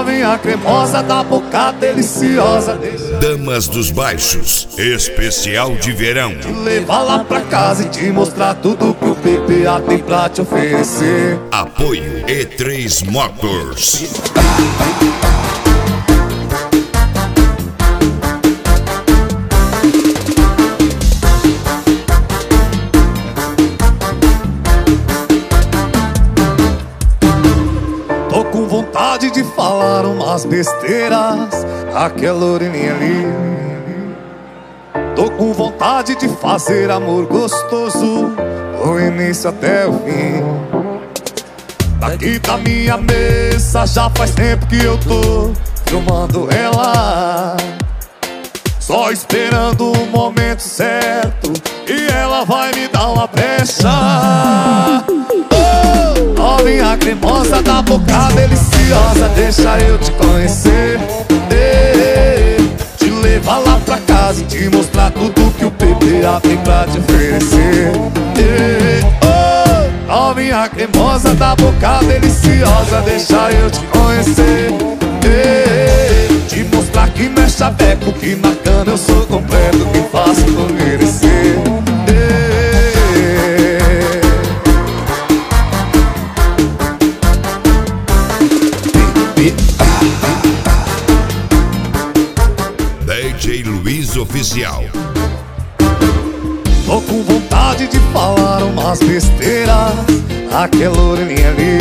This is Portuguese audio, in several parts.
novinha cremosa da boca deliciosa. Damas dos Baixos, especial de verão. Te levar lá pra casa e te mostrar tudo que o PPA tem pra te oferecer. Apoio E3 Motors. Tô com vontade de falar umas besteiras, aquela orelhinha ali. Tô com vontade de fazer amor gostoso, do início até o fim. Daqui da minha mesa já faz tempo que eu tô filmando ela, só esperando o momento certo e ela vai me dar uma brecha. Novinha cremosa da boca deliciosa, deixa eu te conhecer, te levar lá pra casa e te mostrar tudo que o PPA tem pra te oferecer. Novinha cremosa da boca deliciosa, deixa eu te conhecer, te mostrar que não é chaveco, que na cama eu sou completo, que faço por merecer. DJ Luiz Oficial. Tô com vontade de falar umas besteiras, aquela orelhinha ali.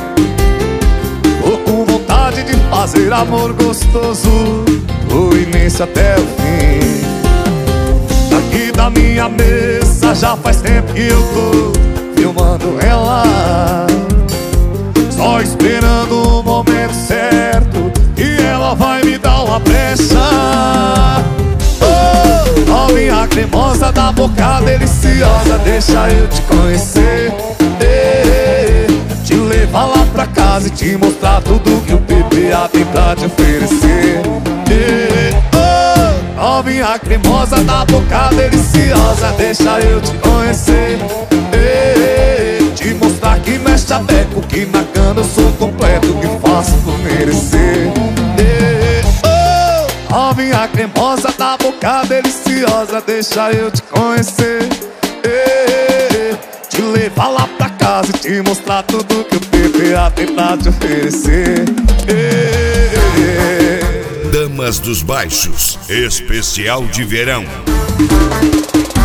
Tô com vontade de fazer amor gostoso, do início até o fim. Daqui da minha mesa já faz tempo que eu tô filmando ela, só esperando o momento certo e ela vai me dar uma brecha. Novinha cremosa da boca deliciosa, deixa eu te conhecer, te levar lá pra casa e te mostrar tudo que o PPA tem pra te oferecer. Novinha cremosa da boca deliciosa, deixa eu te conhecer, te mostrar que não é chaveco, que na cama eu sou completo, que faço por merecer. Novinha cremosa da boca deliciosa, deixa eu te conhecer, te levar lá pra casa e te mostrar tudo que o PPA tem pra te oferecer. Damas dos Baixos, especial de verão.